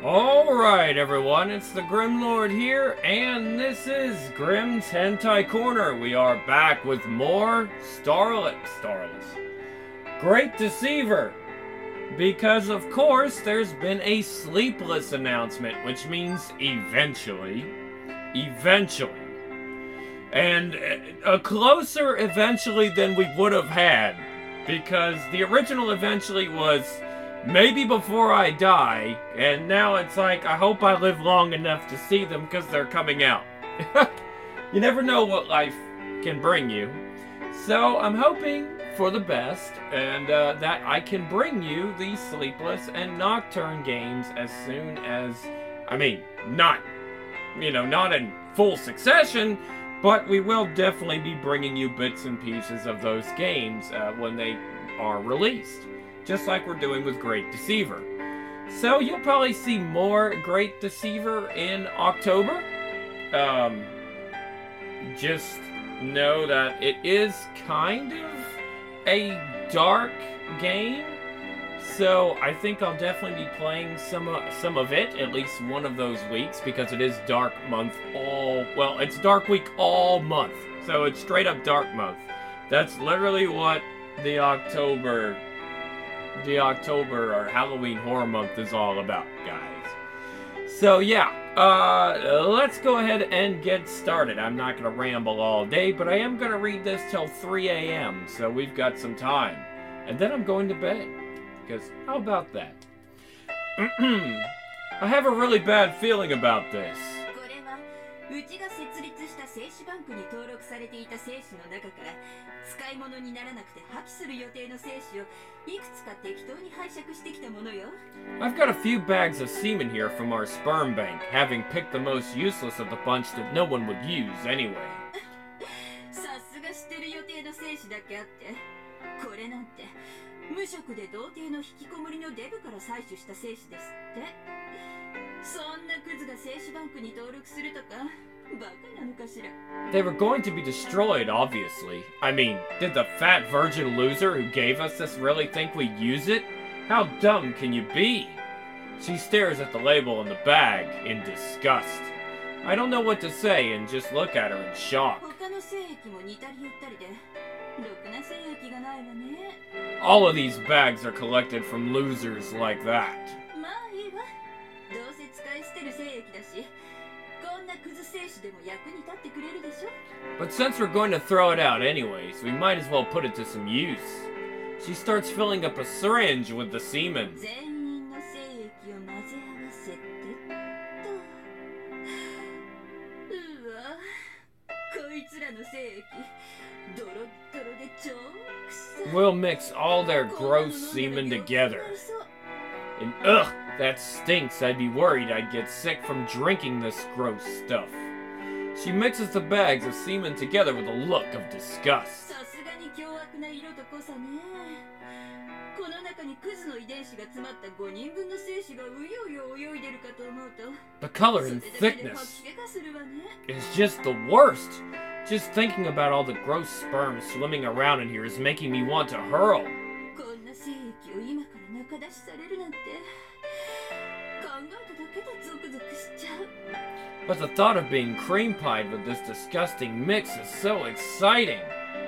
Alright everyone, it's the Grim Lord here, and this is Grim's Hentai Corner. We are back with more Starless. Great Deceiver. Because of course, there's been a Sleepless announcement, which means eventually. And a closer eventually than we would have had. Because the original eventually was maybe before I die, and now it's like, I hope I live long enough to see them because they're coming out. You never know what life can bring you. So I'm hoping for the best, and that I can bring you these Sleepless and Nocturne games as soon as, not in full succession, but we will definitely be bringing you bits and pieces of those games when they are released. Just like we're doing with Great Deceiver. So you'll probably see more Great Deceiver in October. Just know that it is kind of a dark game. So I think I'll definitely be playing some of it, at least one of those weeks, because it is Dark Month it's Dark Week all month. So it's straight up Dark Month. That's literally what the October or Halloween Horror Month is all about, guys. So yeah, let's go ahead and get started. I'm not going to ramble all day, but I am going to read this till 3 a.m., so we've got some time. And then I'm going to bed, because how about that? I have a really bad feeling about this. うちが設立した精子バンクに登録されていた精子の中から使い物にならなくて破棄する予定の精子をいくつか適当に拝借してきたものよ。 I've got a few bags of semen here from our sperm bank, having picked the most useless of the bunch that no one would use anyway. さすが知ってる予定の精子だけあって、これなんて無職で童貞の引きこもりのデブから採取した精子ですって。そんなクズが精子バンクに登録するとかバカなのかしら。 They were going to be destroyed, obviously. Did the fat virgin loser who gave us this really think we'd use it? How dumb can you be? She stares at the label in the bag in disgust. I don't know what to say and just look at her in shock. 他の精液も似たり寄ったりでろくな精液がないわね。 All of these bags are collected from losers like that. まあいいわ。どうせ使い捨てる精液だし、こんなクズ精子でも役に立ってくれるでしょ。 But since we're going to throw it out anyways, we might as well put it to some use. She starts filling up a syringe with the semen. 全員の精液を混ぜ合わせてと。うわ、こいつらの精液、ドロッドロで超臭い。 We'll mix all their gross semen together. And ugh, that stinks. I'd be worried I'd get sick from drinking this gross stuff. She mixes the bags of semen together with a look of disgust. さすがに凶悪な色と濃さね。この中にクズの遺伝子が詰まった5人分の精子がうようよ泳いでるかと思うと、 The color and それだけで thickness 吐き気がするわね。 is just the worst. Just thinking about all the gross sperm swimming around in here is making me want to hurl. こんな精液を今から中出しされるなんて考えただけでゾクゾクしちゃう。 But the thought of being cream pied with this disgusting mix is so exciting.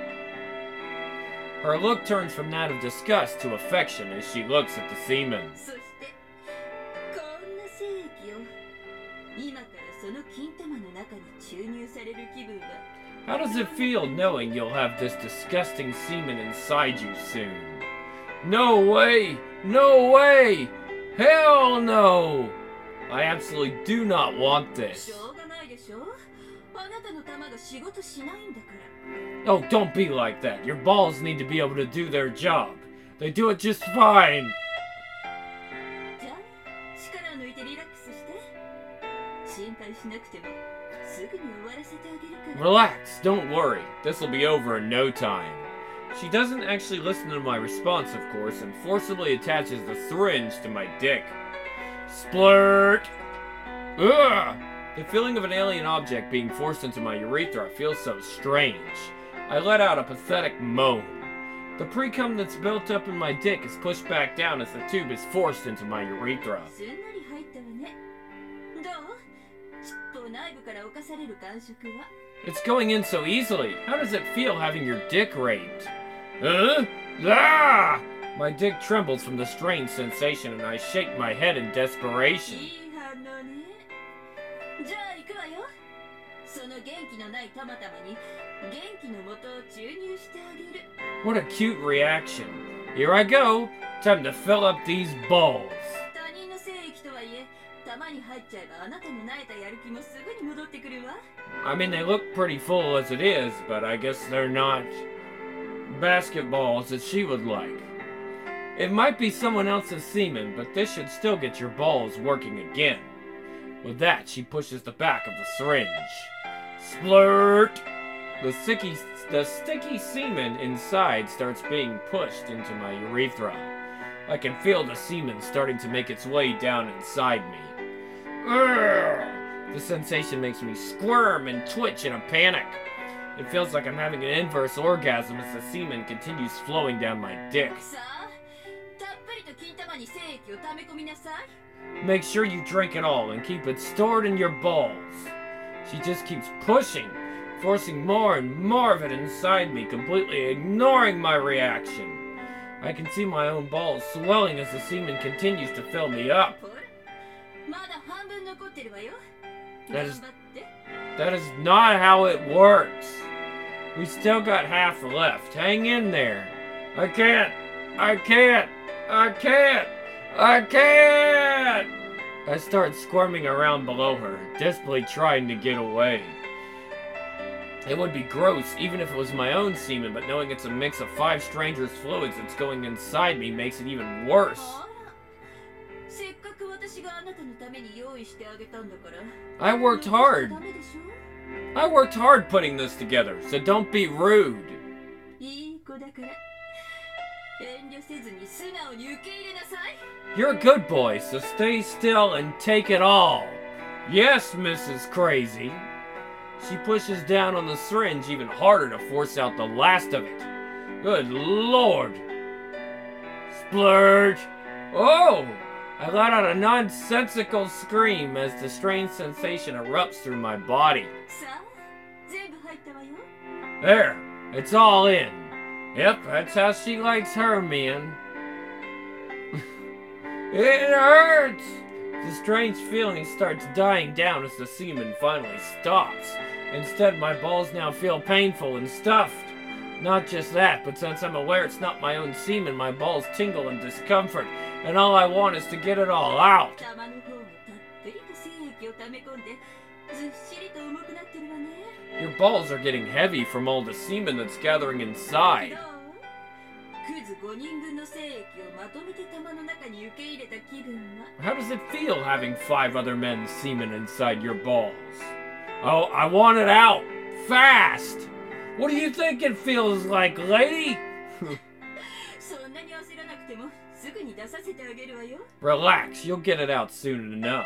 Her look turns from that of disgust to affection as she looks at the semen. そしてこんな精液を今からその金玉の中に注入される気分は。 How does it feel knowing you'll have this disgusting semen inside you soon? No way! No way! Hell no! I absolutely do not want し this. ょうがないでしょ。あなたの玉が仕事しないんだから。 Oh, don't be like that. Your balls need to be able to do their job. They do it just fine. じゃあ力を抜いてリラックスして。心配しなくてもすぐに終わらせてあげるから。 Relax, don't worry. This will be over in no time. She doesn't actually listen to my response, of course, and forcibly attaches the syringe to my dick. Splurt! Ugh! The feeling of an alien object being forced into my urethra feels so strange. I let out a pathetic moan. The pre-cum that's built up in my dick is pushed back down as the tube is forced into my urethra. すんなり入ったわね。 内部から侵される感触は。 It's going in so easily. How does it feel having your dick raped? Huh? Ah! My dick trembles from the strange sensation and I shake my head in desperation. いい反応ね。じゃあ行くわよ。その元気のないたまたまに元気の素を注入してあげる。 What a cute reaction. Here I go. Time to fill up these balls. 他人の精液とはいえ、玉に入っちゃえばあなたの萎えたやる気もすぐに戻ってくるわ。 I mean, they look pretty full as it is, but I guess they're not basketballs that she would like. It might be someone else's semen, but this should still get your balls working again. With that, she pushes the back of the syringe. Splurt! The sticky semen inside starts being pushed into my urethra. I can feel the semen starting to make its way down inside me. Urgh! The sensation makes me squirm and twitch in a panic. It feels like I'm having an inverse orgasm as the semen continues flowing down my dick. さあ、たっぷりと金玉に精液を溜め込みなさい。 Make sure you drink it all and keep it stored in your balls. She just keeps pushing, forcing more and more of it inside me, completely ignoring my reaction. I can see my own balls swelling as the semen continues to fill me up. ほら、まだ半分残ってるわよ。 That 頑 is- 張って。 That is not how it works. We still got half left. Hang in there. I can't. I can't. I can't. I can't. I start squirming around below her, desperately trying to get away. It would be gross even if it was my own semen, but knowing it's a mix of 5 strangers' fluids that's going inside me makes it even worse. あら、せっかく私があなたのために用意してあげたんだから。 I worked hard. ダメでしょ。 I worked hard putting this together, so don't be rude. いい子だから遠慮せずに素直に受け入れなさい。 You're a good boy, so stay still and take it all. Yes, Mrs. Crazy. She pushes down on the syringe even harder to force out the last of it. Good lord. Splurge. Oh! I let out a nonsensical scream as the strange sensation erupts through my body. さあ、全部入ったわよ。 There, it's all in. Yep, that's how she likes her men. It hurts! The strange feeling starts dying down as the semen finally stops. Instead, my balls now feel painful and stuffed. Not just that, but since I'm aware it's not my own semen, my balls tingle in discomfort, and all I want is to get it all out. 玉の方もたっぷりと精液を溜め込んでずっしりと重くなってるわね。 Your balls are getting heavy from all the semen that's gathering ど inside. う？クズ5人分の精液をまとめて玉の中に受け入れた気分は。 How does it feel having 5 other men's semen inside your balls? Oh, I want it out! Fast! What do you think it feels like, lady? そんなに焦らなくてもすぐに出させてあげるわよ。 Relax, you'll get it out soon enough.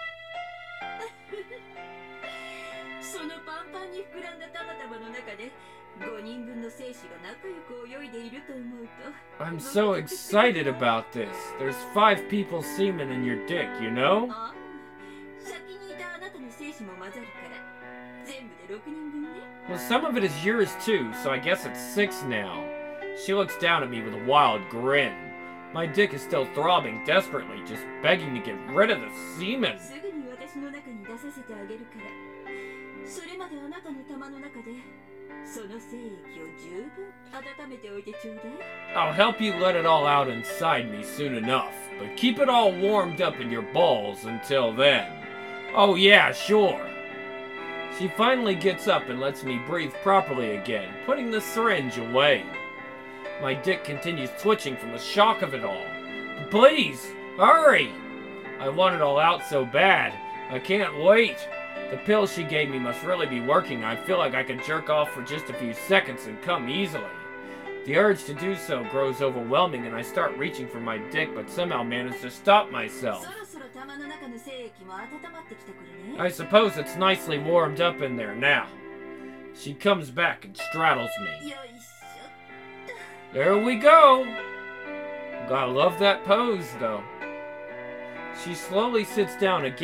そのパンパンに膨らんだ玉々の中で5人分の精子が仲良く泳いでいると思うと。 I'm so excited about this. There's 5 people's semen in your dick, you know? ああ、先にいたあなたの精子も混ざるから全部で6人分ね。 Well, some of it is yours too, so I guess it's 6 now. She looks down at me with a wild grin. My dick is still throbbing desperately, just begging to get rid of the semen. すぐに私の中に出させてあげるから。それまであなたの玉の中でその精液を十分温めておいてちょうだい。 I'll help you let it all out inside me soon enough, but keep it all warmed up in your balls until then. Oh yeah, sure. She finally gets up and lets me breathe properly again, putting the syringe away. My dick continues twitching from the shock of it all. Please, hurry! I want it all out so bad. I can't wait. The pill she gave me must really be working. I feel like I can jerk off for just a few seconds and come easily. The urge to do so grows overwhelming and I start reaching for my dick, but somehow manage to stop myself. そろそろ玉の中の精液も温まってきた頃ね。 I suppose it's nicely warmed up in there now. She comes back and straddles me. よいし There we go! Gotta love that pose, though. She slowly sits down again,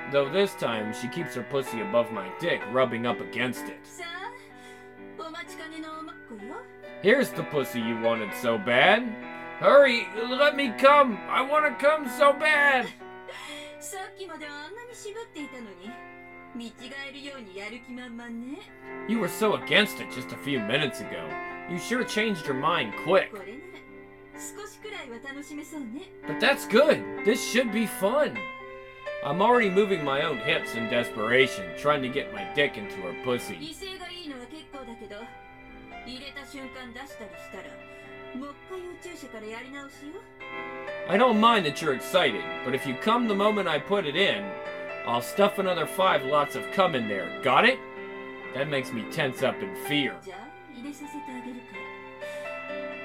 though this time she keeps her pussy above my dick, rubbing up against it. さあ、お待ちかねのおまっこよ。 Here's the pussy you wanted so bad. Hurry, let me come. I want to come so bad. さっきまであんなに渋っていたのに、見違えるようにやる気満々ね。 You were so against it just a few minutes ago. You sure changed your mind quick. これなら少しくらいは楽しめそうね。 But that's good. This should be fun. I'm already moving my own hips in desperation, trying to get my dick into her 威 pussy. 勢がいいのは結構だけど、入れた瞬間出したりしたら、もう一回宇宙車からやり直しよ。 I don't mind that you're excited, but if you come the moment I put it in, I'll stuff another 5 lots of cum in there. Got it? That makes me tense up in fear. じゃあ入れさせてあげるから。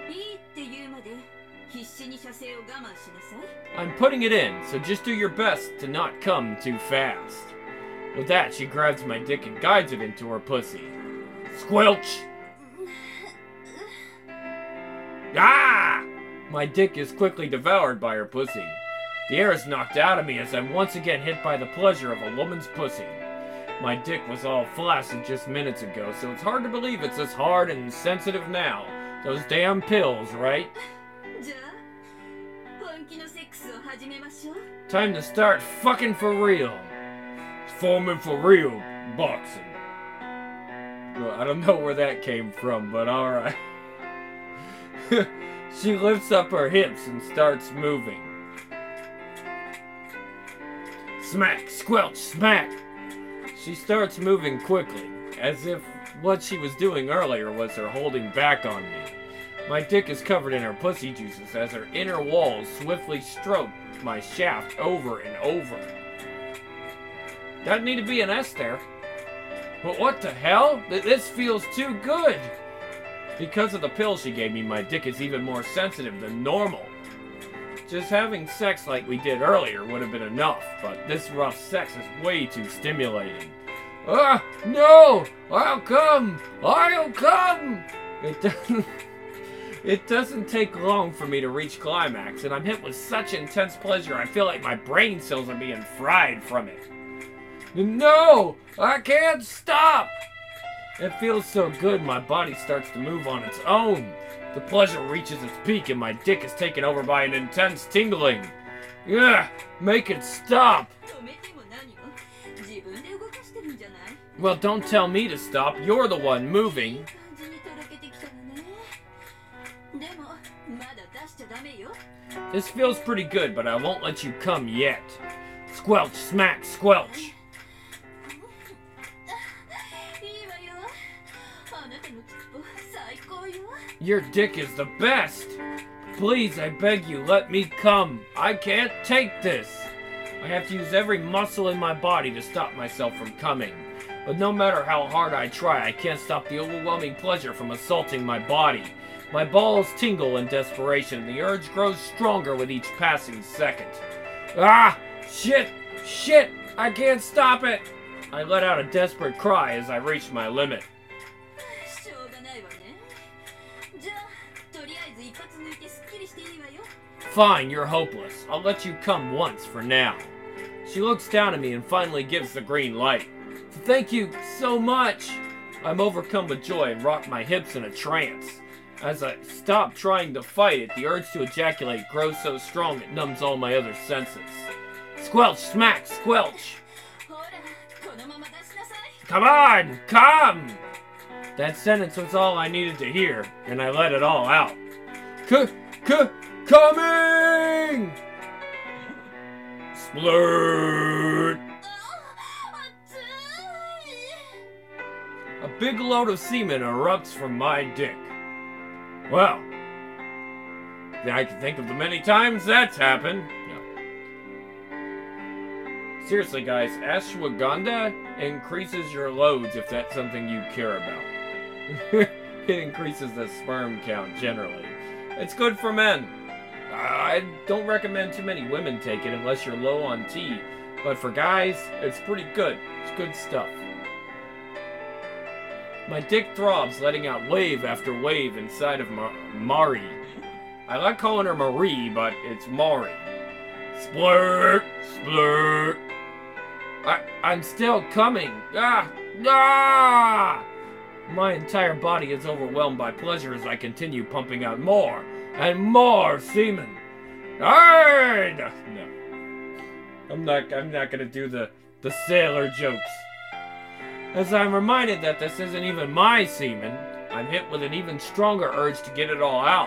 いいって言うまで必死に射精を我慢しなさい。 I'm putting it in, so just do your best to not come too fast. With that, she grabs my dick and guides it into her pussy. Squelch! Ah! My dick is quickly devoured by her pussy. The air is knocked out of me as I'm once again hit by the pleasure of a woman's pussy. My dick was all flaccid just minutes ago, so it's hard to believe it's as hard and sensitive now. Those damn pills, right? じゃあ本気のセックスを始めましょう。 Time to start fucking for real. Foaming for real, boxing. Well, I don't know where that came from, but alright. She lifts up her hips and starts moving. Smack, squelch, smack! She starts moving quickly, as if what she was doing earlier was her holding back on me. My dick is covered in her pussy juices as her inner walls swiftly stroke my shaft over and over. Doesn't need to be an S there. But what the hell? This feels too good! Because of the pill she gave me, my dick is even more sensitive than normal. Just having sex like we did earlier would have been enough, but this rough sex is way too stimulating. Ah, no! I'll come! I'll come! It doesn't take long for me to reach climax, and I'm hit with such intense pleasure I feel like my brain cells are being fried from it. No! I can't stop! It feels so good my body starts to move on its own. The pleasure reaches its peak and my dick is taken over by an intense tingling. Ugh! Make it stop! 止めても何も自分で動かしてるんじゃない？ Well, don't tell me to stop. You're the one いい moving. 感じにとろけてきたわね。でもまだ出しちゃダメよ。 This feels pretty good, but I won't let you come yet. Squelch, smack, squelch. いいわよ。あなたのチップ最高よ。 Your dick is the best. Please, I beg you, let me come. I can't take this. I have to use every muscle in my body to stop myself from coming. But no matter how hard I try, I can't stop the overwhelming pleasure from assaulting my body. My balls tingle in desperation. The urge grows stronger with each passing second. Ah! Shit! Shit! I can't stop it! I let out a desperate cry as I reached my limit. しょうがないわね。じゃあとりあえず一発抜いてスッキリしていいわよ。 Fine, you're hopeless. I'll let you come once for now. She looks down at me and finally gives the green light. Thank you so much! I'm overcome with joy and rock my hips in a trance. As I stop trying to fight it, the urge to ejaculate grows so strong it numbs all my other senses. Squelch, smack, squelch! ほらこのまま出しなさい。 Come on, come! That sentence was all I needed to hear, and I let it all out. Coming! Splurt! あ熱い。 A big load of semen erupts from my dick. Well, I can think of the many times that's happened. Seriously, guys, ashwagandha increases your loads if that's something you care about. It increases the sperm count generally. It's good for men. I don't recommend too many women take it unless you're low on T. But for guys, it's pretty good. It's good stuff. My dick throbs, letting out wave after wave inside of Mari. I like calling her Marie, but it's Mari. Splurt! Splurt! I'm still coming. Ah! Ah! My entire body is overwhelmed by pleasure as I continue pumping out more and more semen. No. I'm not gonna do the sailor jokes. As I'm reminded that this isn't even my semen, I'm hit with an even stronger urge to get it all out.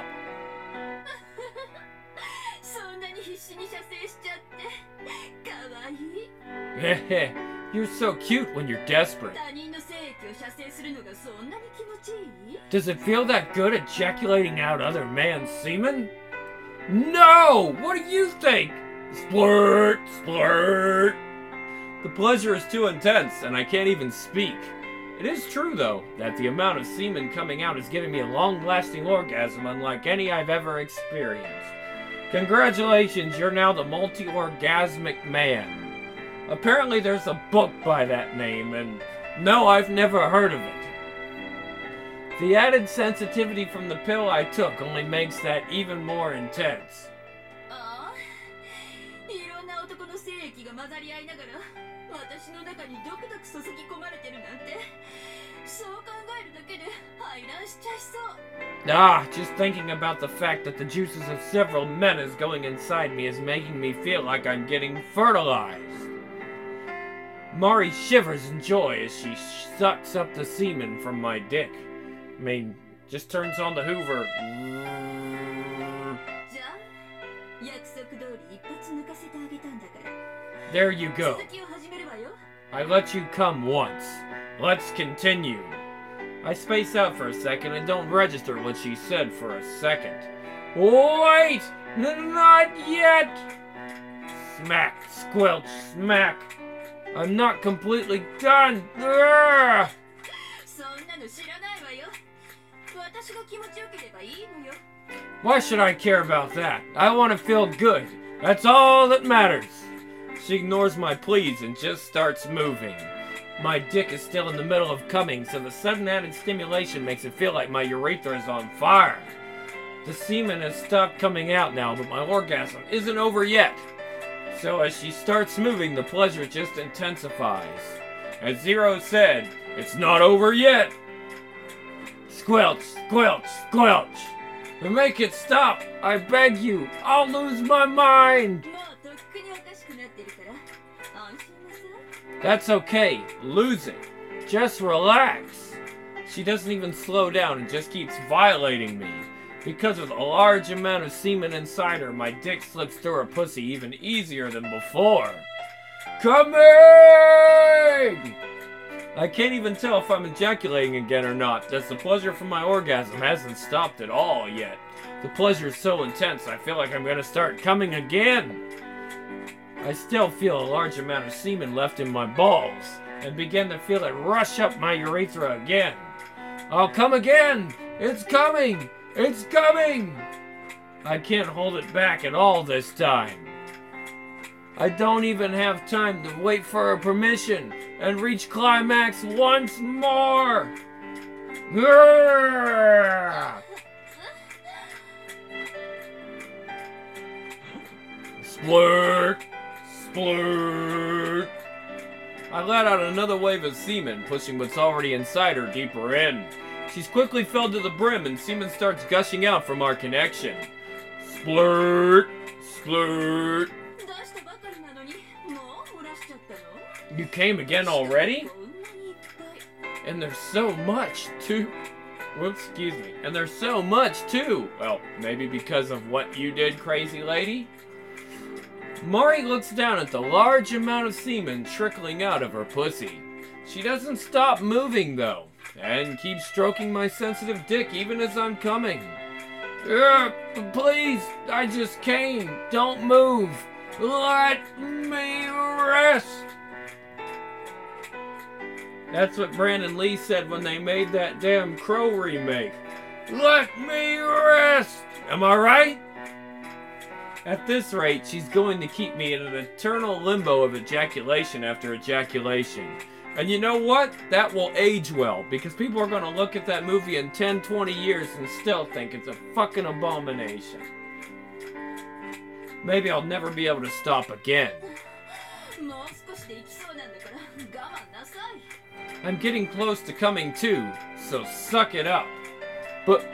そんなに必死に射精しちゃってかわいい Heh, you're so cute when you're desperate. 他人の精液を射精するのがそんなに気持ちいい Does it feel that good ejaculating out other man's semen? No! What do you think? Splurt! Splurt! The pleasure is too intense, and I can't even speak. It is true, though, that the amount of semen coming out is giving me a long-lasting orgasm unlike any I've ever experienced. Congratulations, you're now the multi-orgasmic man. Apparently there's a book by that name, and no, I've never heard of it. The added sensitivity from the pill I took only makes that even more intense. ああいろんな男の精液が混ざり合いながら私の中にドクドク注ぎ込まれてるなんてそう考えるだけで排卵しちゃいそう Ah, just thinking about the fact that the juices of several men is going inside me is making me feel like I'm getting fertilized. Mari shivers in joy as she sucks up the semen from my dick. I mean, just turns on the Hoover. じゃあ約束通り一発抜かせてあげたんだから There you go. 続きを始めるわよ I let you come once. Let's continue. I space out for a second and don't register what she said for a second. Wait! Not yet! Smack, squelch, smack. I'm not completely done. Ugh! そんなの知らないわよ私が気持ちよければいいのよ Why should I care about that? I want to feel good. That's all that matters. She ignores my pleas and just starts moving. My dick is still in the middle of coming, so the sudden added stimulation makes it feel like my urethra is on fire. The semen has stopped coming out now, but my orgasm isn't over yet. So as she starts moving, the pleasure just intensifies. As Zero said, it's not over yet. Squelch, squelch, squelch. Make it stop, I beg you. I'll lose my mind. もうとっくにおかしくなってるから安心なさい That's okay. Lose it. Just relax. She doesn't even slow down and just keeps violating me. Because of the large amount of semen inside her, my dick slips through her pussy even easier than before. Coming! I can't even tell if I'm ejaculating again or not, as the pleasure from my orgasm hasn't stopped at all yet. The pleasure is so intense, I feel like I'm gonna start coming again. I still feel a large amount of semen left in my balls, and begin to feel it rush up my urethra again. I'll come again! It's coming! It's coming! I can't hold it back at all this time. I don't even have time to wait for her permission and reach climax once more! Grrr! Splurt! Splurt! I let out another wave of semen, pushing what's already inside her deeper in. She's quickly filled to the brim and semen starts gushing out from our connection. Splurt! Splurt! 出したばかりなのにもう漏らしちゃったの You came again already? こんなにいっぱい And there's so much, too. Whoops, excuse me. And there's so much, too. Well, maybe because of what you did, crazy lady? Mari looks down at the large amount of semen trickling out of her pussy. She doesn't stop moving, though, and keeps stroking my sensitive dick even as I'm coming. Please, I just came. Don't move. Let me rest. That's what Brandon Lee said when they made that damn Crow remake. Let me rest. Am I right? At this rate, she's going to keep me in an eternal limbo of ejaculation after ejaculation. And you know what? That will age well, because people are going to look at that movie in 10, 20 years and still think it's a fucking abomination. Maybe I'll never be able to stop again. もう少しで行きそうなんだ I'm getting close to coming too, so suck it up. But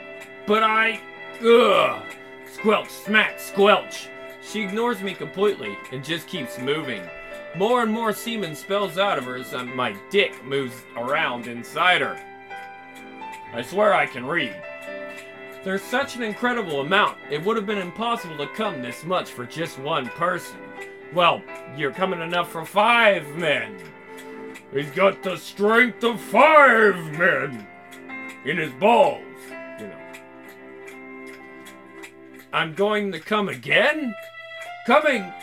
ugh! Squelch, smack, squelch! She ignores me completely and just keeps moving. More and more semen spills out of her as my dick moves around inside her. I swear I can read. There's such an incredible amount, it would have been impossible to come this much for just one person. Well, you're coming enough for 5 men. He's got the strength of 5 men in his balls, you know. I'm going to come again? Coming!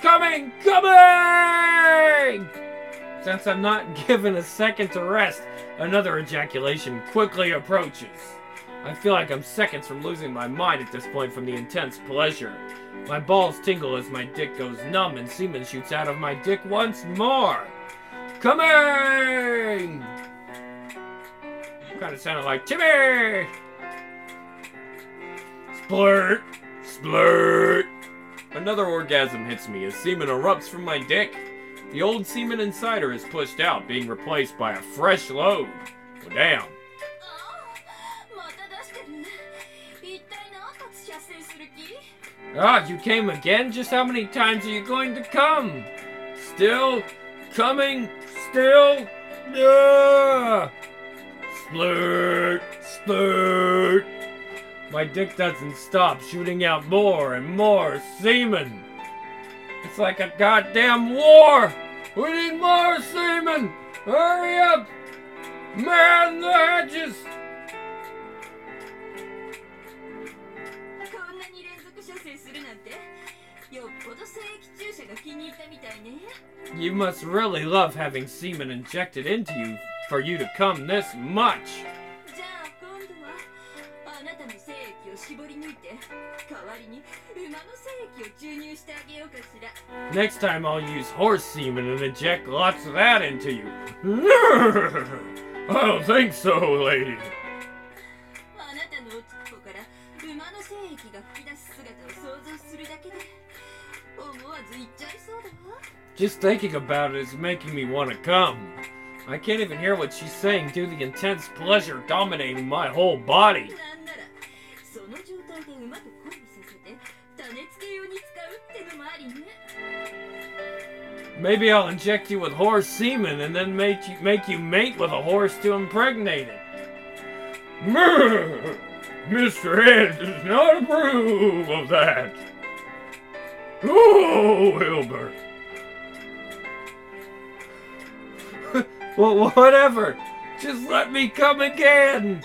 Since I'm not given a second to rest, another ejaculation quickly approaches. I feel like I'm seconds from losing my mind at this point from the intense pleasure. My balls tingle as my dick goes numb and semen shoots out of my dick once more. Coming! Kinda sounded like Timmy! Splurt! Splurt! Another orgasm hits me as semen erupts from my dick. The old semen inside her is pushed out, being replaced by a fresh load. Well, damn. Ah, you came again? Just how many times are you going to come? Still? Coming? Still? Splurt! Splurt! My dick doesn't stop shooting out more and more semen. It's like a goddamn war! We need more semen! Hurry up! Man the hedges! You must really love having semen injected into you for you to come this much. Next time I'll use horse semen and inject lots of that into you. I don't think so, lady. Just thinking about it is making me want to come. I can't even hear what she's saying due to the intense pleasure dominating my whole body. Maybe I'll inject you with horse semen and then make you mate with a horse to impregnate it. Mr. Head does not approve of that. Oh, Hilbert. Well, whatever. Just let me come again.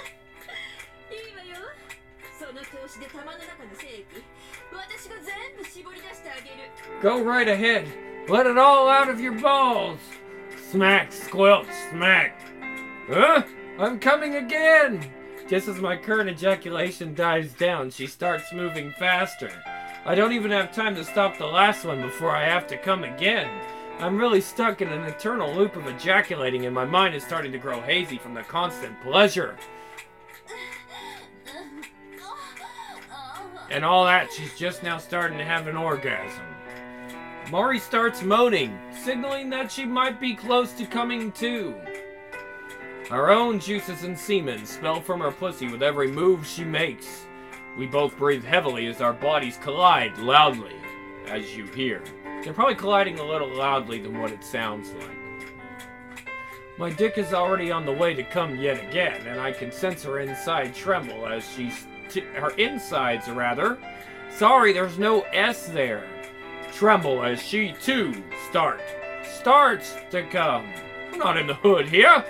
Go right ahead. Let it all out of your balls. Smack, squelch, smack. Huh? I'm coming again. Just as my current ejaculation dies down, she starts moving faster. I don't even have time to stop the last one before I have to come again. I'm really stuck in an eternal loop of ejaculating and my mind is starting to grow hazy from the constant pleasure. And all that, she's just now starting to have an orgasm. Mari starts moaning, signaling that she might be close to coming too. Our own juices and semen spill from her pussy with every move she makes. We both breathe heavily as our bodies collide loudly, as you hear. They're probably colliding a little loudly than what it sounds like. My dick is already on the way to come yet again, and I can sense her inside tremble as her insides rather. Sorry, there's no S there. Tremble as she too starts to come. I'm not in the hood here.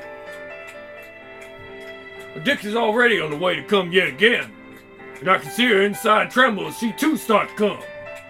My dick is already on the way to come yet again. And I can see her inside tremble as she too starts to come.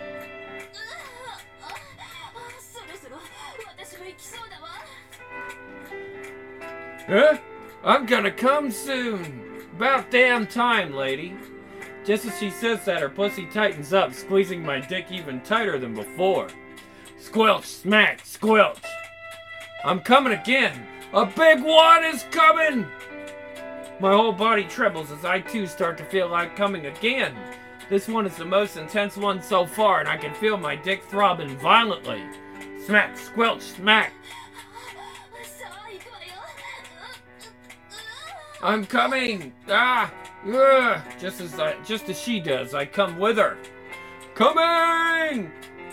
Huh? I'm gonna come soon. About damn time, lady. Just as she says that, her pussy tightens up, squeezing my dick even tighter than before. Squelch, smack, squelch. I'm coming again. A big one is coming. My whole body trembles as I too start to feel like coming again. This one is the most intense one so far, and I can feel my dick throbbing violently. Smack, squelch, smack. I'm coming! Ah! Ugh. Just as she does, I come with her. Coming!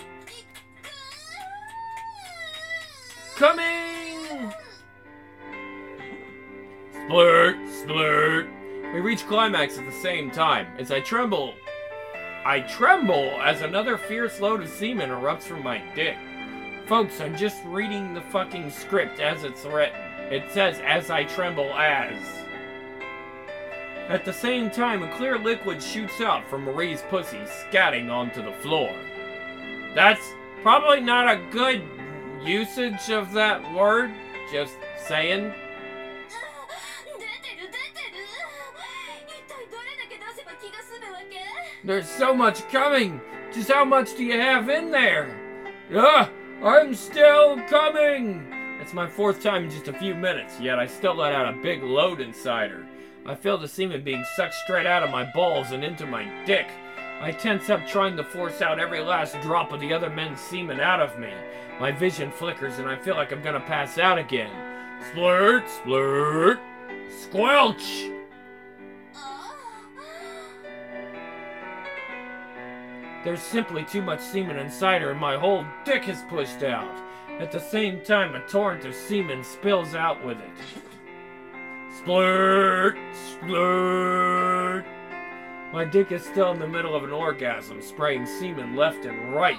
Coming! Splurt! Splurt! We reach climax at the same time. As I tremble as another fierce load of semen erupts from my dick. Folks, I'm just reading the fucking script as it's written. It says, as I tremble as. At the same time, a clear liquid shoots out from Marie's pussy, scatting onto the floor. That's probably not a good usage of that word. Just saying. There's so much coming! Just how much do you have in there? I'm still coming! It's my fourth time in just a few minutes, yet I still let out a big load inside her. I feel the semen being sucked straight out of my balls and into my dick. I tense up trying to force out every last drop of the other men's semen out of me. My vision flickers and I feel like I'm gonna pass out again. Splurt, splurt, squelch! There's simply too much semen inside her and my whole dick is pushed out. At the same time, a torrent of semen spills out with it. Splurt! Splurt! My dick is still in the middle of an orgasm, spraying semen left and right.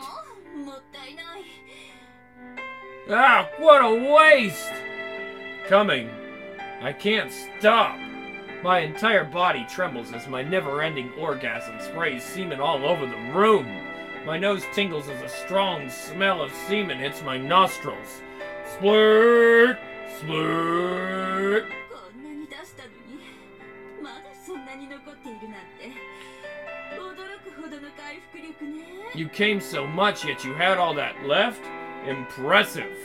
Ah, what a waste! Coming. I can't stop. My entire body trembles as my never-ending orgasm sprays semen all over the room. My nose tingles as a strong smell of semen hits my nostrils. Splurt! Splurt! You came so much, yet you had all that left? Impressive.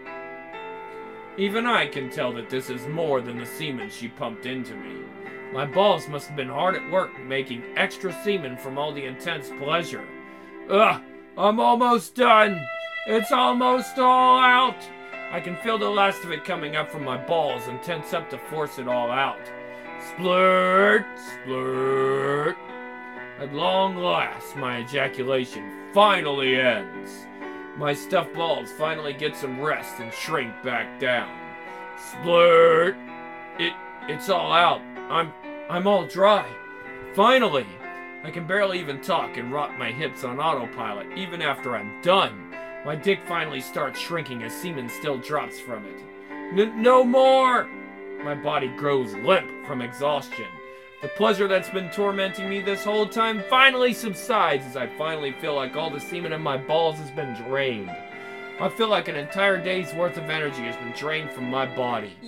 Even I can tell that this is more than the semen she pumped into me. My balls must have been hard at work making extra semen from all the intense pleasure. Ugh, I'm almost done. It's almost all out. I can feel the last of it coming up from my balls and tense up to force it all out. Splurt, splurt. At long last, my ejaculation finally ends. My stuffed balls finally get some rest and shrink back down. Splurt! It's all out. I'm all dry. Finally! I can barely even talk and rock my hips on autopilot even after I'm done. My dick finally starts shrinking as semen still drops from it. No more! My body grows limp from exhaustion. The pleasure that's been tormenting me this whole time finally subsides as I finally feel like all the semen in my balls has been drained. I feel like an entire day's worth of energy has been drained from my body.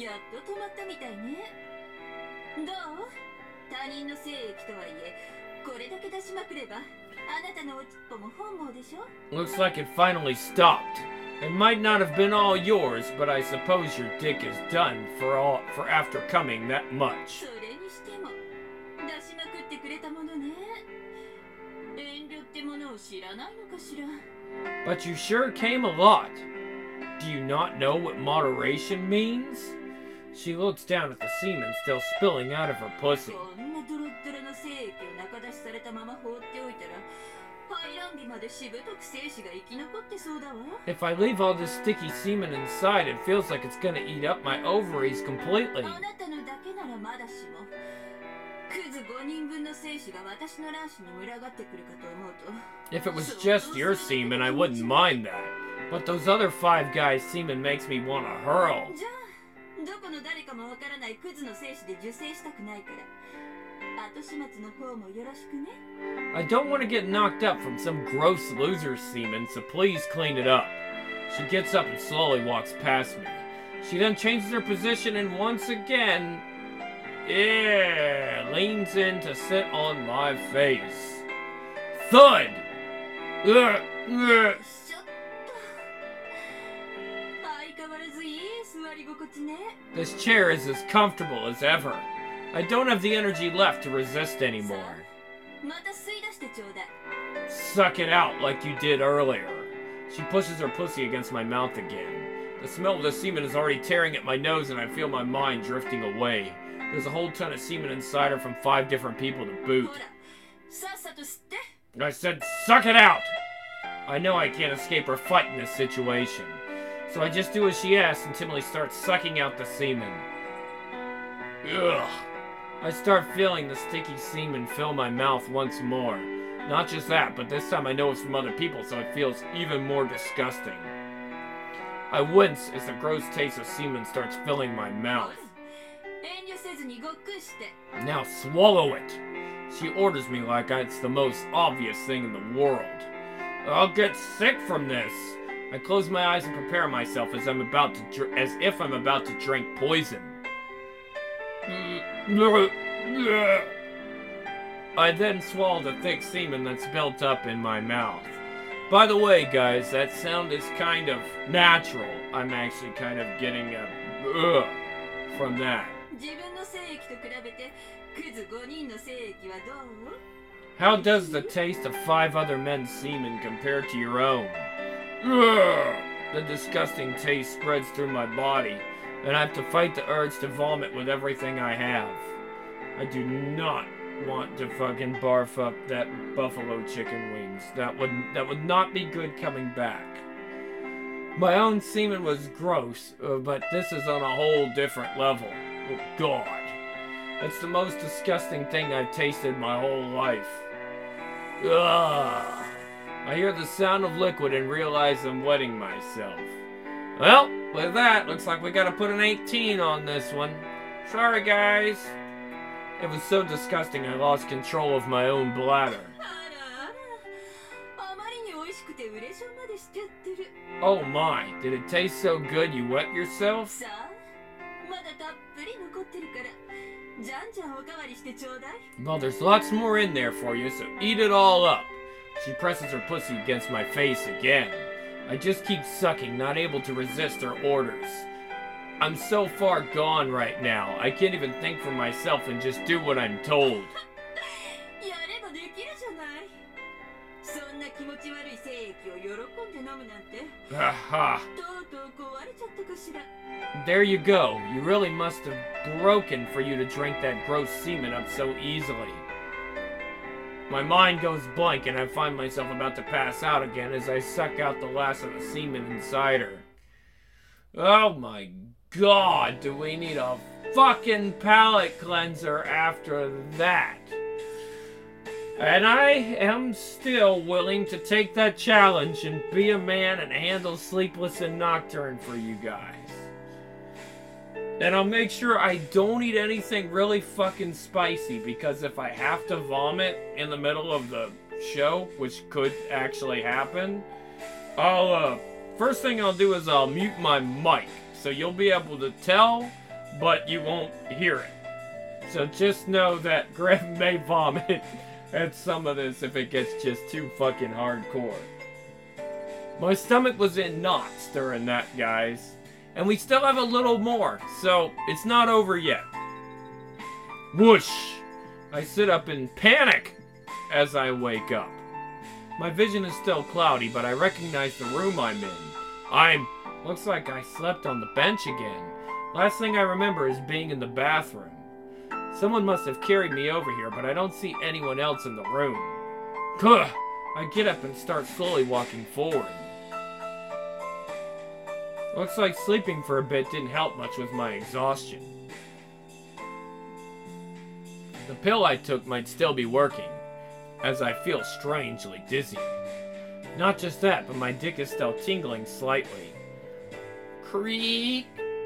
Looks like it finally stopped. It might not have been all yours, but I suppose your dick is done for after coming that much. But you sure came a lot. Do you not know what moderation means? She looks down at the semen still spilling out of her pussy. If I leave all this sticky semen inside, it feels like it's gonna eat up my ovaries completely. If it was just your semen, I wouldn't mind that. But those other 5 guys' semen makes me want to hurl. I don't want to get knocked up from some gross loser's semen, so please clean it up. She gets up and slowly walks past me. She then changes her position and once again, leans in to sit on my face. Thud! This chair is as comfortable as ever. I don't have the energy left to resist anymore. Suck it out like you did earlier. She pushes her pussy against my mouth again. The smell of the semen is already tearing at my nose and I feel my mind drifting away. There's a whole ton of semen inside her from 5 different people to boot. ほらさっさと吸って I said, suck it out! I know I can't escape her fight in this situation. So I just do as she asks and timidly start sucking out the semen. Ugh. I start feeling the sticky semen fill my mouth once more. Not just that, but this time I know it's from other people, so it feels even more disgusting. I wince as the gross taste of semen starts filling my ほ mouth. ら遠慮せずにごっくんして Now swallow it. She orders me like it's the most obvious thing in the world. I'll get sick from this. I close my eyes and prepare myself as if I'm about to drink poison. I then swallow the thick semen that's built up in my mouth. By the way, guys, that sound is kind of natural. I'm actually kind of getting a from that. 自分の精液と比べてクズ5人の精液はどう How does the taste of 5 other men's semen compare to your own? Ugh! The disgusting taste spreads through my body, and I have to fight the urge to vomit with everything I have. I do not want to fucking barf up that buffalo chicken wings. That would not be good coming back. My own semen was gross, but this is on a whole different level. Oh God. It's the most disgusting thing I've tasted my whole life. Ugh. I hear the sound of liquid and realize I'm wetting myself. Well, with that, looks like we gotta put an 18 on this one. Sorry, guys. It was so disgusting I lost control of my own bladder. あらあらあまりに美味しくてウレションまでしちゃってる Oh my, did it taste so good you wet yourself? さあまだたっぷり残ってるからじゃんじゃんおかわりしてちょうだい Well, there's lots more in there for you, so eat it all up. She presses her pussy against my face again. I just keep sucking, not able to resist her orders. I'm so far gone right now, I can't even think for myself and just do what I'm told. やればできるじゃないそんな気持ち悪い精液を喜んで飲むなんて Haha. とうとう壊れちゃったかしら There you go. You really must have broken for you to drink that gross semen up so easily. My mind goes blank and I find myself about to pass out again as I suck out the last of the semen inside her. Oh my God, do we need a fucking palate cleanser after that? And I am still willing to take that challenge and be a man and handle Sleepless and Nocturne for you guys. And I'll make sure I don't eat anything really fucking spicy, because if I have to vomit in the middle of the show, which could actually happen, first thing I'll do is I'll mute my mic, so you'll be able to tell, but you won't hear it. So just know that Graham may vomit at some of this if it gets just too fucking hardcore. My stomach was in knots during that, guys. And we still have a little more, so it's not over yet. Whoosh! I sit up in panic as I wake up. My vision is still cloudy, but I recognize the room I'm in. Looks like I slept on the bench again. Last thing I remember is being in the bathroom. Someone must have carried me over here, but I don't see anyone else in the room. Ugh! I get up and start slowly walking forward. Looks like sleeping for a bit didn't help much with my exhaustion. The pill I took might still be working, as I feel strangely dizzy. Not just that, but my dick is still tingling slightly. Creak!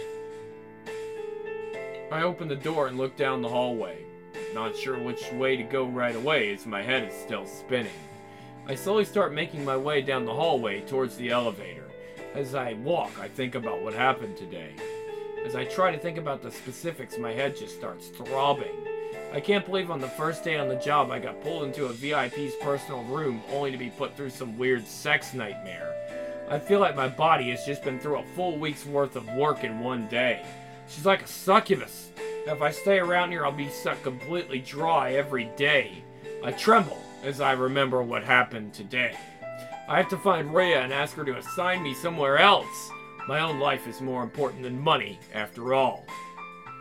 I open the door and look down the hallway. Not sure which way to go right away, as my head is still spinning. I slowly start making my way down the hallway towards the elevator. As I walk, I think about what happened today. As I try to think about the specifics, my head just starts throbbing. I can't believe on the first day on the job I got pulled into a VIP's personal room only to be put through some weird sex nightmare. I feel like my body has just been through a full week's worth of work in one day. She's like a succubus. If I stay around here, I'll be sucked completely dry every day. I tremble as I remember what happened today. I have to find Rhea and ask her to assign me somewhere else. My own life is more important than money, after all.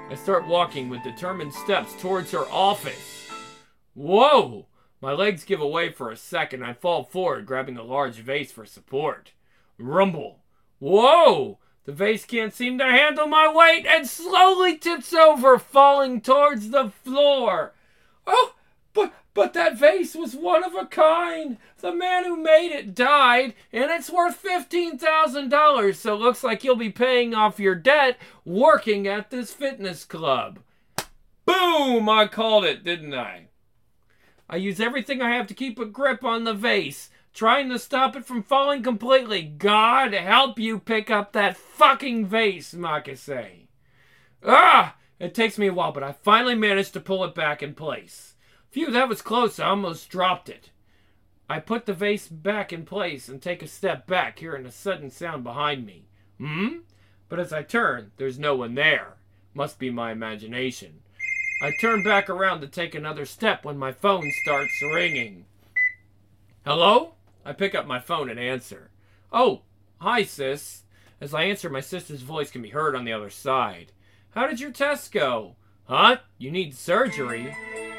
I start walking with determined steps towards her office. Whoa! My legs give way for a second. I fall forward, grabbing a large vase for support. Rumble. Whoa! The vase can't seem to handle my weight and slowly tips over, falling towards the floor. Oh, but that vase was one of a kind. The man who made it died, and it's worth $15,000, so it looks like you'll be paying off your debt working at this fitness club. Boom! I called it, didn't I? I use everything I have to keep a grip on the vase, trying to stop it from falling completely. God help you pick up that fucking vase, Makise. Ah! It takes me a while, but I finally managed to pull it back in place. Phew, that was close. I almost dropped it. I put the vase back in place and take a step back, hearing a sudden sound behind me. But as I turn, there's no one there. Must be my imagination. I turn back around to take another step when my phone starts ringing. Hello? I pick up my phone and answer. Oh, hi, sis. As I answer, my sister's voice can be heard on the other side. How did your test go? Huh? You need surgery?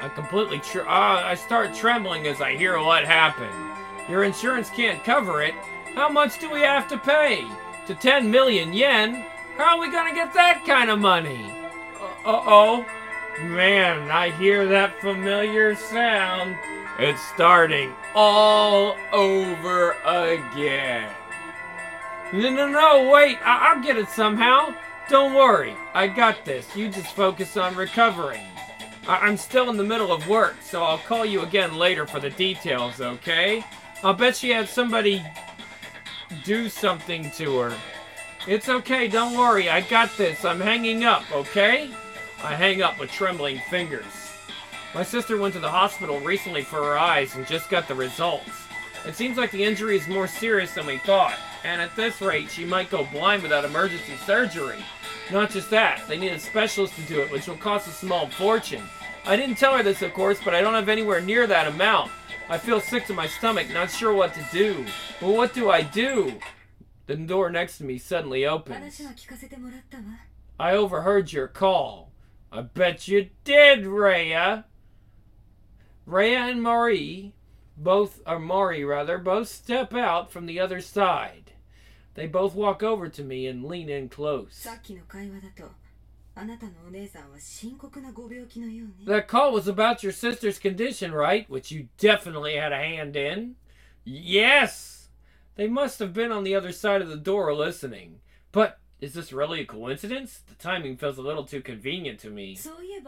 I start trembling as I hear what happened. Your insurance can't cover it. How much do we have to pay? To 10 million yen? How are we gonna get that kind of money? Uh-oh. Man, I hear that familiar sound. It's starting all over again. No, wait. I'll get it somehow. Don't worry. I got this. You just focus on recovering. I'm still in the middle of work, so I'll call you again later for the details, okay? I'll bet she had somebody do something to her. It's okay, don't worry, I got this. I'm hanging up, okay? I hang up with trembling fingers. My sister went to the hospital recently for her eyes and just got the results. It seems like the injury is more serious than we thought, and at this rate, she might go blind without emergency surgery. Not just that, they need a specialist to do it, which will cost a small fortune. I didn't tell her this, of course, but I don't have anywhere near that amount. I feel sick to my stomach, not sure what to do. Well, what do I do? The door next to me suddenly opens. I overheard your call. I bet you did, Rhea. Rhea and Mari, both step out from the other side. They both walk over to me and lean in close. That call was about your sister's condition, right? Which you definitely had a hand in. Yes! They must have been on the other side of the door listening. But is this really a coincidence? The timing feels a little too convenient to me.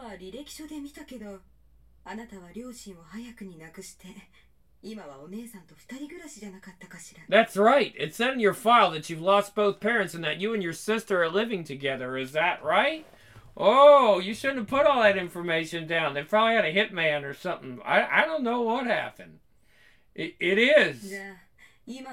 That's right. It said in your file that you've lost both parents and that you and your sister are living together. Is that right? Oh, you shouldn't have put all that information down. They probably had a hitman or something. I don't know what happened. It is. In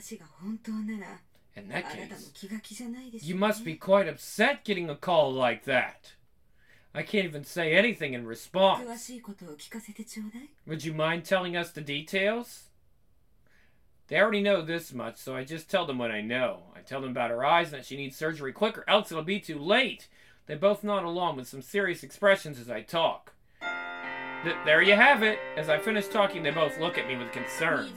that case, you must be quite upset getting a call like that. I can't even say anything in response. Would you mind telling us the details? They already know this much, so I just tell them what I know. I tell them about her eyes and that she needs surgery quicker, else it'll be too late. They both nod along with some serious expressions as I talk. There you have it. As I finish talking, they both look at me with concern.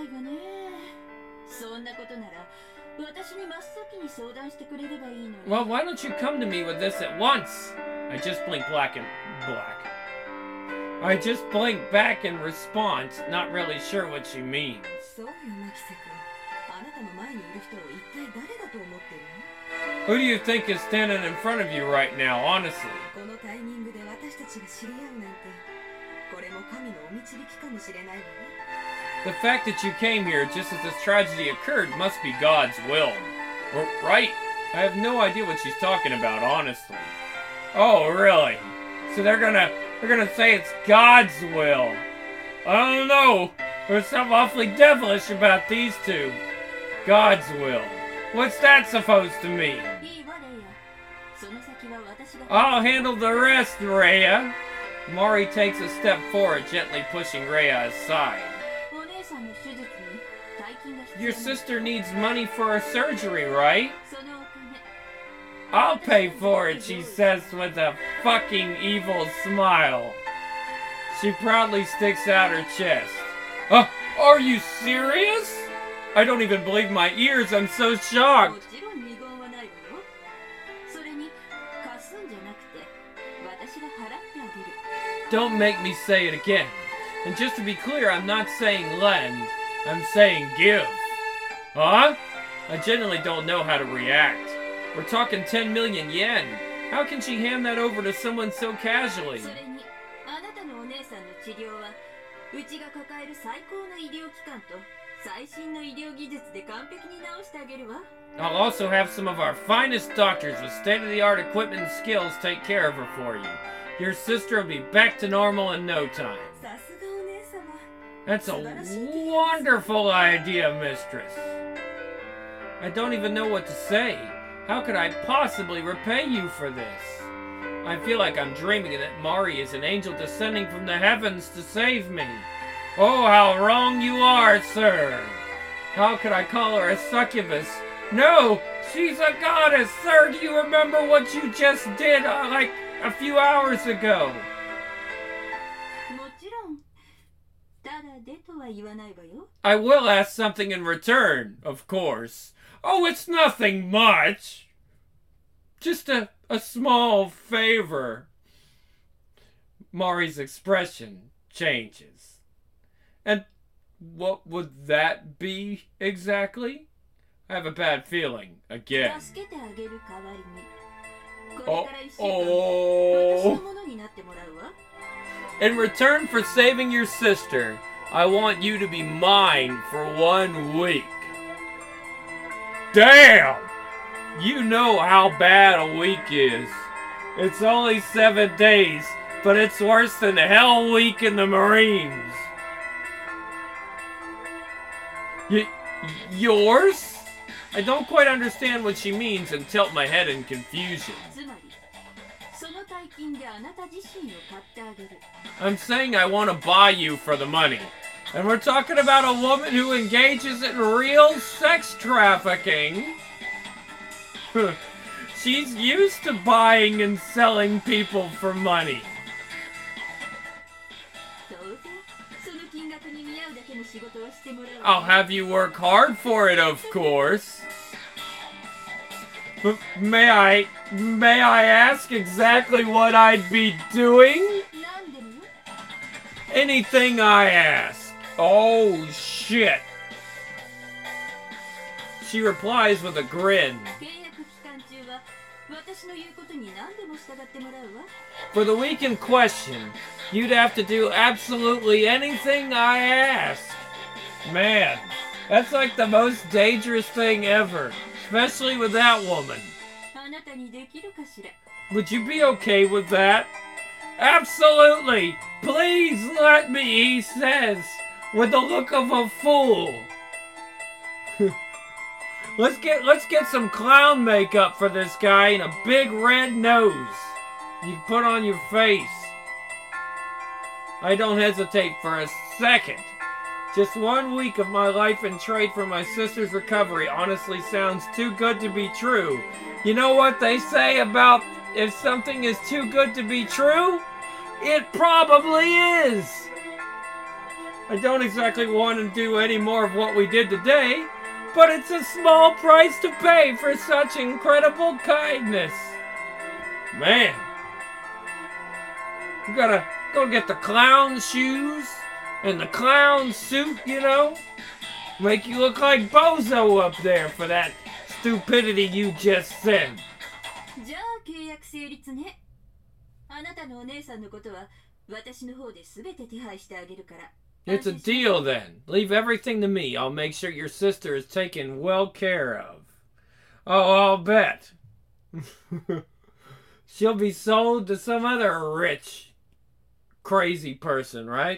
Well, why don't you come to me with this at once? I just blink black. I just blink back in response, not really sure what she means. Who do you think is standing in front of you right now, honestly? The fact that you came here just as this tragedy occurred must be God's will. Right? I have no idea what she's talking about, honestly. Oh, really? So they're gonna say it's God's will. I don't know. There's something awfully devilish about these two. God's will. What's that supposed to mean? I'll handle the rest, Rhea. Mari takes a step forward, gently pushing Rhea aside. Your sister needs money for her surgery, right? I'll pay for it, she says with a fucking evil smile. She proudly sticks out her chest. Are you serious? I don't even believe my ears, I'm so も shocked. ちろん二言はないわよ。それに貸すんじゃなくて私が払ってあげる。 Don't make me say it again. And just to be clear, I'm not saying lend, I'm saying give. Huh? I generally don't know how to react. We're talking 10 million yen. How can she hand that over to someone so casually? それにあなたのお姉さんの治療はうちが抱える最高の医療機関と最新の医療技術で完璧に治してあげるわ。 I'll also have some of our finest doctors with state-of-the-art equipment and skills take care of her for you. Your sister will be back to normal in no time. さすがお姉様。 That's a wonderful idea, mistress. I don't even know what to say. How could I possibly repay you for this? I feel like I'm dreaming that Mari is an angel descending from the heavens to save me. Oh, how wrong you are, sir. How could I call her a succubus? No, she's a goddess, sir. Do you remember what you just did, like a few hours ago? もちろんただでとは言わないわよ。 I will ask something in return, of course. Oh, it's nothing much. Just a small favor. Mari's expression changes. And what would that be exactly? I have a bad feeling again. 助けてあげる代わりにこれ Oh, から一週間私の oh. ものになってもらうわ。 In return for saving your sister, I want you to be mine for 1 week. Damn! You know how bad a week is. It's only 7 days, but it's worse than Hell Week in the Marines. Yours? I don't quite understand what she means and tilt my head in confusion. つまりその大金であなた自身を買ってあげる。 I'm saying I want to buy you for the money. And we're talking about a woman who engages in real sex trafficking. She's used to buying and selling people for money. 当然その金額に見合うだけの仕事はしてもらう I'll わ。 have you work hard for it, of course. But may I ask exactly what I'd be doing? なんでも Anything I ask. Oh, shit. She replies with a grin. 契約期間中は私の言うことに何でも従ってもらうわ。 For the week in question, you'd have to do absolutely anything I ask. Man, that's like the most dangerous thing ever, especially with that woman. あなたにできるかしら。 Would you be okay with that? Absolutely! Please let me, he says, with the look of a fool. Let's get some clown makeup for this guy and a big red nose you put on your face. I don't hesitate for a second. Just 1 week of my life in trade for my sister's recovery honestly sounds too good to be true. You know what they say about if something is too good to be true? It probably is! I don't exactly want to do any more of what we did today, but it's a small price to pay for such incredible kindness. Man. You gotta go get the clown shoes and the clown suit, you know? Make you look like Bozo up there for that stupidity you just said. じゃあ契約成立ね。あなたのお姉さんのことは私の方で全て手配してあげるから。 It's a deal then. Leave everything to me. I'll make sure your sister is taken well care of. Oh, I'll bet. She'll be sold to some other rich, crazy person, right?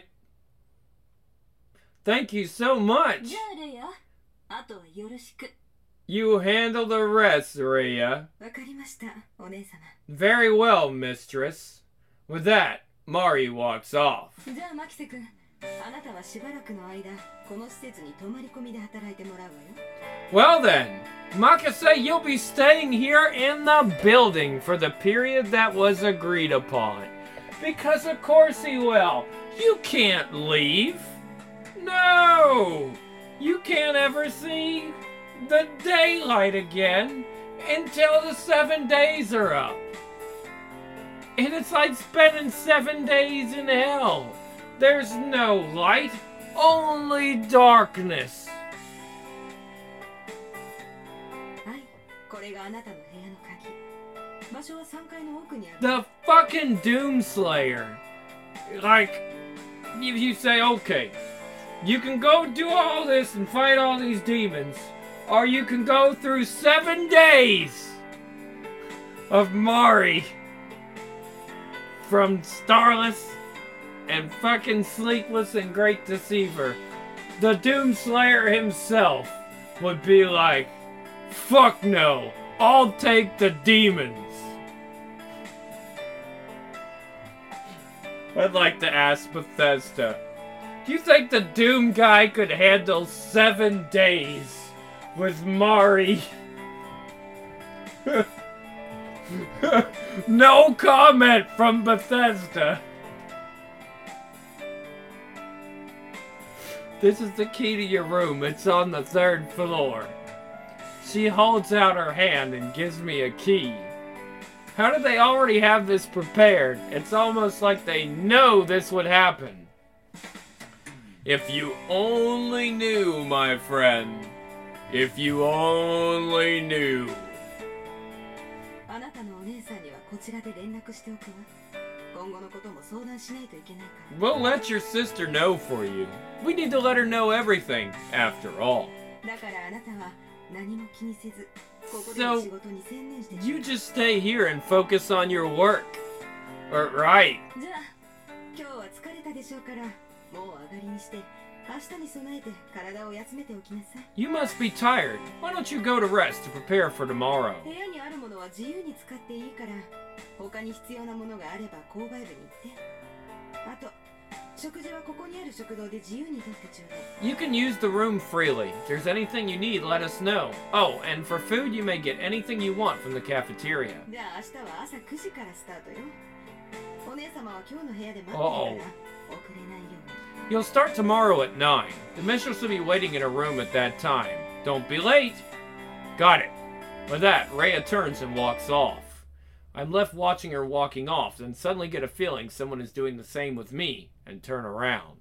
Thank you so much. じゃあレイヤ、あとはよろしく。 You handle the rest, Rhea. わかりました、お姉様。 Very well, mistress. With that, Mari walks off. じゃあマキセ君、 あなたはしばらくの間、この施設に泊まり込みで働いてもらうわよ。 Well then, Makase, you'll be staying here in the building for the period that was agreed upon. Because of course he will. You can't leave. No! You can't ever see the daylight again until the 7 days are up. And it's like spending 7 days in hell. There's no light, only darkness. はい、これがあなたの部屋の鍵。場所は3階の奥にある。 The fucking Doomslayer. Like, if you say, okay, you can go do all this and fight all these demons, or you can go through 7 days of Mari from Starless and fucking Sleepless and Great Deceiver. The Doomslayer himself would be like, fuck no, I'll take the demons. I'd like to ask Bethesda, do you think the Doom guy could handle 7 days with Mari? No comment from Bethesda. This is the key to your room. It's on the 3rd floor. She holds out her hand and gives me a key. How did they already have this prepared? It's almost like they know this would happen. If you only knew, my friend. If you only knew. あなたのお姉さんにはこちらで連絡しておくわ。今後のことも相談しないといけないから。 We'll let your sister know for you. We need to let her know everything, after all. だからあなたは何も気にせず、ここでの仕事に専念して。 You just stay here and focus on your work. Right. じゃあ、今日は疲れたでしょうから、もう上がりにして、明日に備えて体を休めておきなさい。 You must be tired. Why don't you go to rest to prepare for tomorrow? 部屋にあるものは自由に使っていいから、他に必要なものがあれば購買部に行って。あと、食事はここにある食堂で自由にとってちょうだい。 You can use the room freely. If there's anything you need, let us know. Oh, and for food, you may get anything you want from the cafeteria. じゃあ明日は朝9時からスタートよ。お姉様は今日の部屋で待っているから、遅れないように。 You'll start tomorrow at 9. The mistress will be waiting in her room at that time. Don't be late. Got it. With that, Rhea turns and walks off. I'm left watching her walking off, then suddenly get a feeling someone is doing the same with me, and turn around.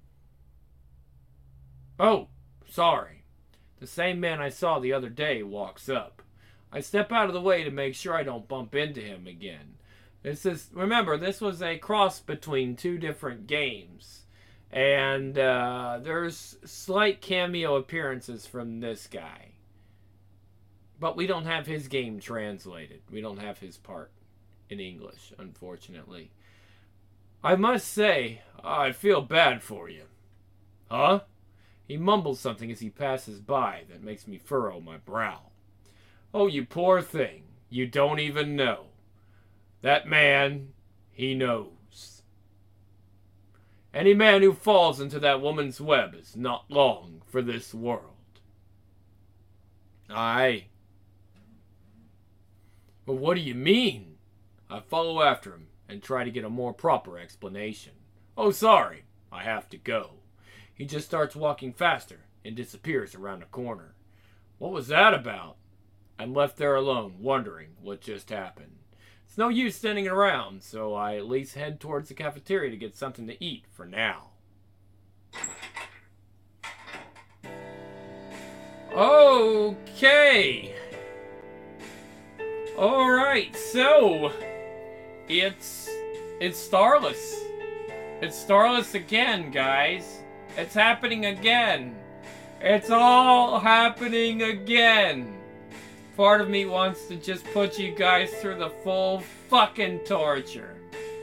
Oh, sorry. The same man I saw the other day walks up. I step out of the way to make sure I don't bump into him again. Remember, this was a cross between 2 different games. And there's slight cameo appearances from this guy. But we don't have his game translated. We don't have his part in English, unfortunately. I must say, I feel bad for you. Huh? He mumbles something as he passes by that makes me furrow my brow. Oh, you poor thing. You don't even know. That man, he knows. Any man who falls into that woman's web is not long for this world. Aye. But what do you mean? I follow after him and try to get a more proper explanation. Oh, sorry. I have to go. He just starts walking faster and disappears around a corner. What was that about? I'm left there alone, wondering what just happened. It's no use standing around, so I at least head towards the cafeteria to get something to eat for now. Okay. Alright, so it's Starless. It's Starless again, guys. It's happening again. It's all happening again. Part of me wants to just put you guys through the full fucking torture.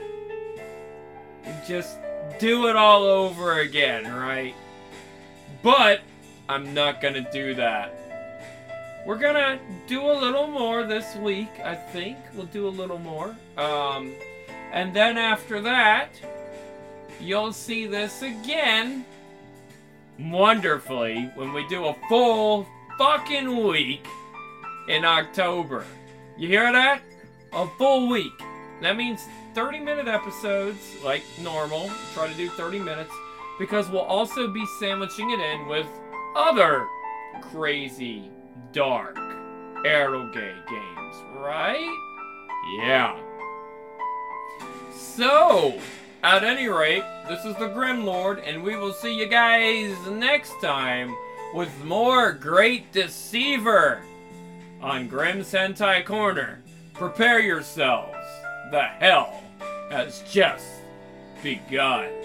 And just do it all over again, right? But I'm not gonna do that. We're gonna do a little more this week, I think. We'll do a little more. And then after that, you'll see this again wonderfully when we do a full fucking week in October. You hear that? A full week. That means 30-minute episodes, like normal. Try to do 30 minutes. Because we'll also be sandwiching it in with other crazy, dark, Eroge games. Right? Yeah. So, at any rate, this is the Grim Lord, and we will see you guys next time with more Great Deceiver on Grim Sentai Corner. Prepare yourselves. The hell has just begun.